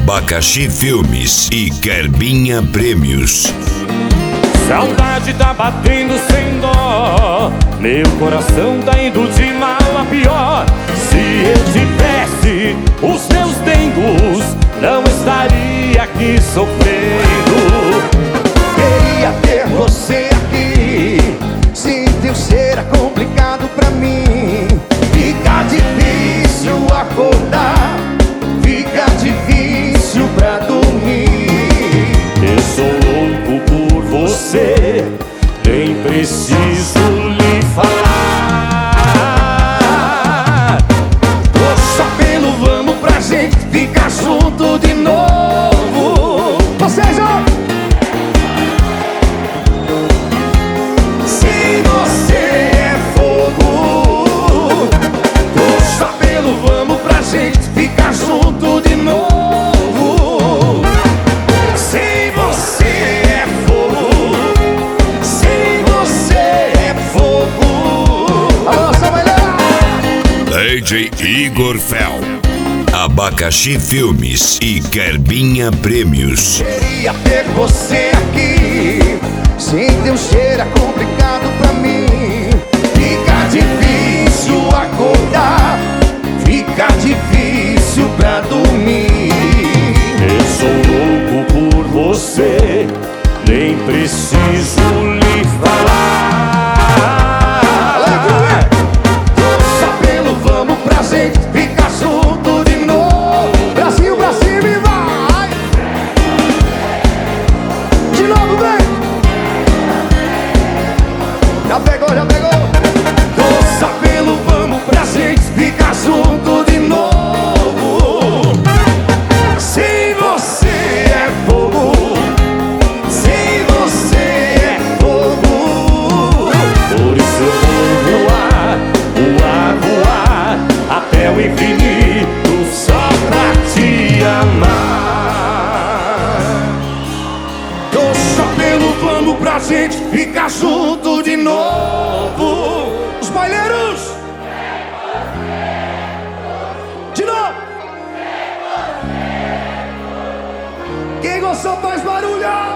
Abacaxi Filmes e Querbinha Prêmios. Saudade tá batendo sem dó, meu coração tá indo de mal a pior. Se eu tivesse os teus dentes, não estaria aqui sofrendo. Queria ter você aqui, sem teu ser é complicado pra mim. Fica difícil acordar, fica difícil pra dormir. Eu sou louco por você, nem preciso lhe falar. Poxa, pelo vamos pra gente ficar junto de novo. Vocês ó! Se você é fogo, poxa, pelo vamos pra gente ficar junto de novo. Se você é fogo, se você é fogo. Alô, Samuel! DJ Igor Fel. Abacaxi Filmes e Querbinha Prêmios. Queria ter você aqui, sem teu cheiro é complicado pra mim. Fica difícil acordar, fica difícil pra dormir. Eu sou louco por você, nem preciso lhe falar. Só pelo vamos pra gente ficar junto de novo. Brasil pra cima e vai! De novo, vem! Já pegou, já pegou! Só pelo vamos pra gente ficar junto de novo. Se você é fogo, se você é fogo, Por isso eu vou voar, voar, voar até o infinito só pra te amar. só pelo vamos pra gente ficar junto de novo. Os baileiros! De novo! Quem gostou faz barulho!